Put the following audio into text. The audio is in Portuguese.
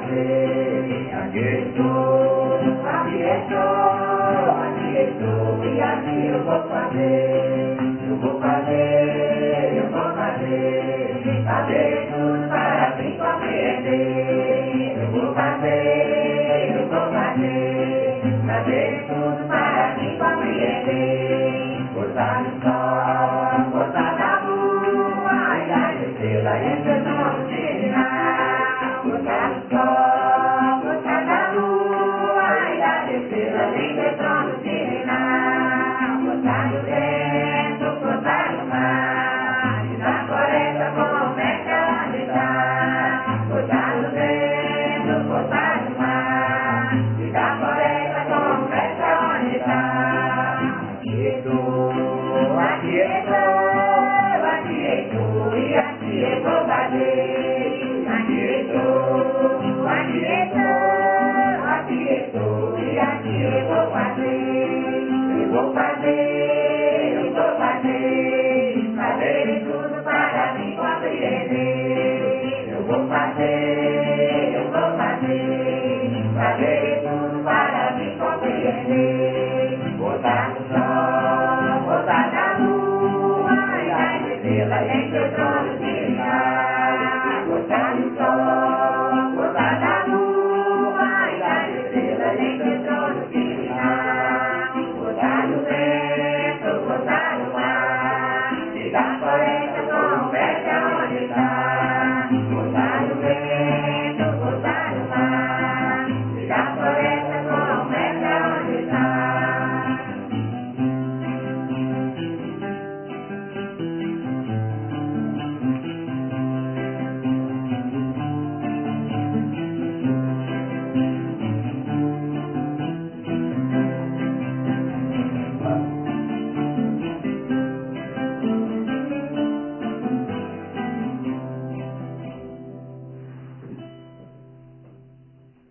fazer. Aqui estou, aqui estou, aqui estou e aqui eu vou fazer. Eu vou fazer, eu vou fazer, fazer tudo para me compreender. Eu vou fazer, eu vou fazer, fazer tudo para me compreender. Botar no sol, botar na lua e das estrelas em seu trono divinar. Botar no sol, botar na lua e das estrelas em seu trono divinar. Botar no vento, botar no mar e na floresta começa a agitar. Botar no vento, botar no mar e na floresta começa a agitar. Aqui estou, aqui estou, aqui estou e aqui eu vou fazer. Aqui estou, aqui estou, aqui estou e aqui eu vou fazer. Eu vou fazer, eu vou fazer, fazer tudo para me compreender. Eu vou fazer, eu vou fazer, fazer tudo para me compreender. Botar no sol, botar na lua e as estrelas em seu trono divinar. Botar no sol, botar na lua e as estrelas em seu